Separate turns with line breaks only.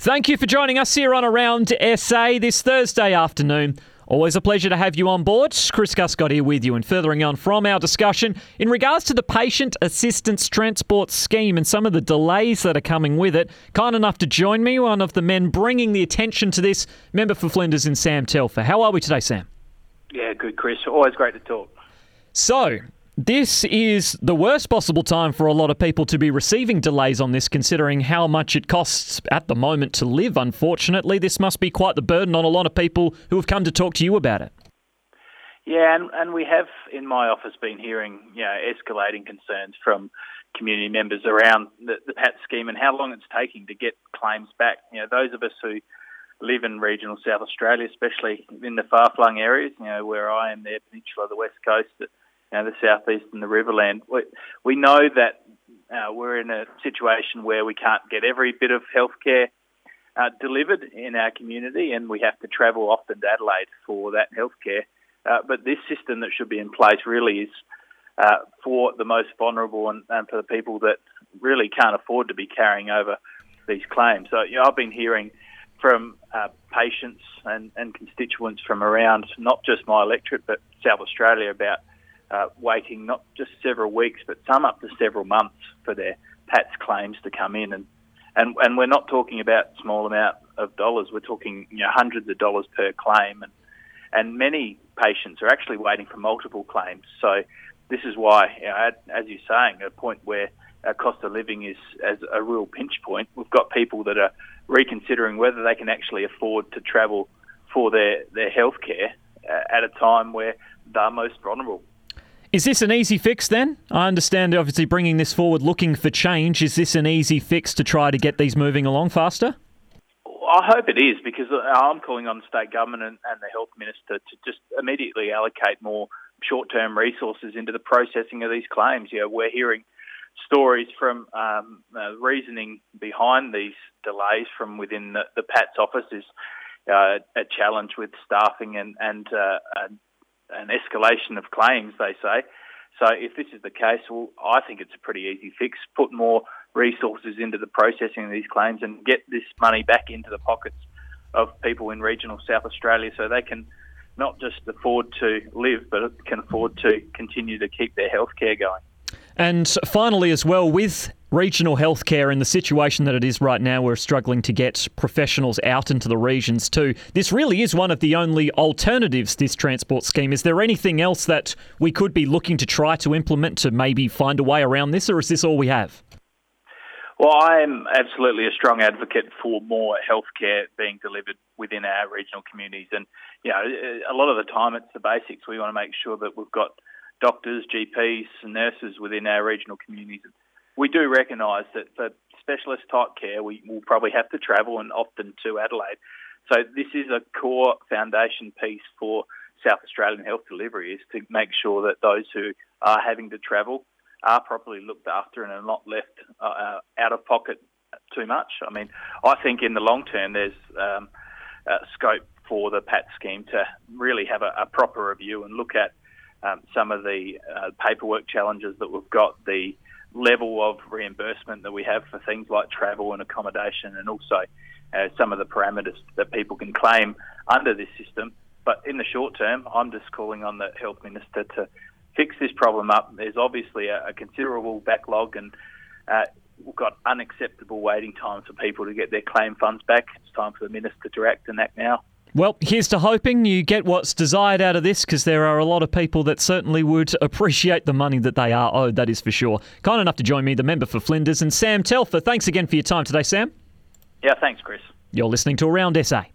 Thank you for joining us here on Around SA this Thursday afternoon. Always a pleasure to have you on board. Chris Guscott here with you, and furthering on from our discussion in regards to the Patient Assistance Transport Scheme and some of the delays that are coming with it. Kind enough to join me, one of the men bringing the attention to this, member for Flinders in Sam Telfer. How are we today, Sam?
Yeah, good, Chris. Always great to talk.
So, this is the worst possible time for a lot of people to be receiving delays on this, considering how much it costs at the moment to live, unfortunately. This must be quite the burden on a lot of people who have come to talk to you about it.
Yeah, and we have, in my office, been hearing escalating concerns from community members around the PAT scheme and how long it's taking to get claims back. Those of us who live in regional South Australia, especially in the far-flung areas, where I am there, Peninsula, the West Coast, the southeast and the Riverland. We know that we're in a situation where we can't get every bit of healthcare delivered in our community, and we have to travel often to Adelaide for that healthcare. But this system that should be in place really is for the most vulnerable and for the people that really can't afford to be carrying over these claims. So I've been hearing from patients and constituents from around not just my electorate but South Australia about waiting not just several weeks, but some up to several months for their PATS claims to come in. And we're not talking about small amount of dollars. We're talking hundreds of dollars per claim. And many patients are actually waiting for multiple claims. So this is why, as you're saying, a point where our cost of living is as a real pinch point. We've got people that are reconsidering whether they can actually afford to travel for their healthcare at a time where they're most vulnerable.
Is this an easy fix then? I understand obviously bringing this forward, looking for change. Is this an easy fix to try to get these moving along faster?
I hope it is, because I'm calling on the state government and the health minister to just immediately allocate more short-term resources into the processing of these claims. We're hearing stories from reasoning behind these delays from within the PATS office is a challenge with staffing and an escalation of claims, they say. So if this is the case, well, I think it's a pretty easy fix. Put more resources into the processing of these claims and get this money back into the pockets of people in regional South Australia so they can not just afford to live, but can afford to continue to keep their healthcare going.
And finally as well, with regional healthcare and the situation that it is right now, we're struggling to get professionals out into the regions too. This really is one of the only alternatives, this transport scheme. Is there anything else that we could be looking to try to implement to maybe find a way around this, or is this all we have?
Well, I am absolutely a strong advocate for more healthcare being delivered within our regional communities. And, a lot of the time it's the basics. We want to make sure that we've got doctors, GPs and nurses within our regional communities. We do recognise that for specialist type care, we will probably have to travel, and often to Adelaide. So this is a core foundation piece for South Australian health delivery, is to make sure that those who are having to travel are properly looked after and are not left out of pocket too much. I mean, I think in the long term there's scope for the PAT scheme to really have a proper review and look at some of the paperwork challenges that we've got, the level of reimbursement that we have for things like travel and accommodation, and also some of the parameters that people can claim under this system. But in the short term, I'm just calling on the health minister to fix this problem up. There's obviously a considerable backlog, and we've got unacceptable waiting times for people to get their claim funds back. It's time for the minister to act and act now.
Well, here's to hoping you get what's desired out of this, because there are a lot of people that certainly would appreciate the money that they are owed, that is for sure. Kind enough to join me, the member for Flinders and Sam Telfer. Thanks again for your time today, Sam.
Yeah, thanks, Chris.
You're listening to Around SA.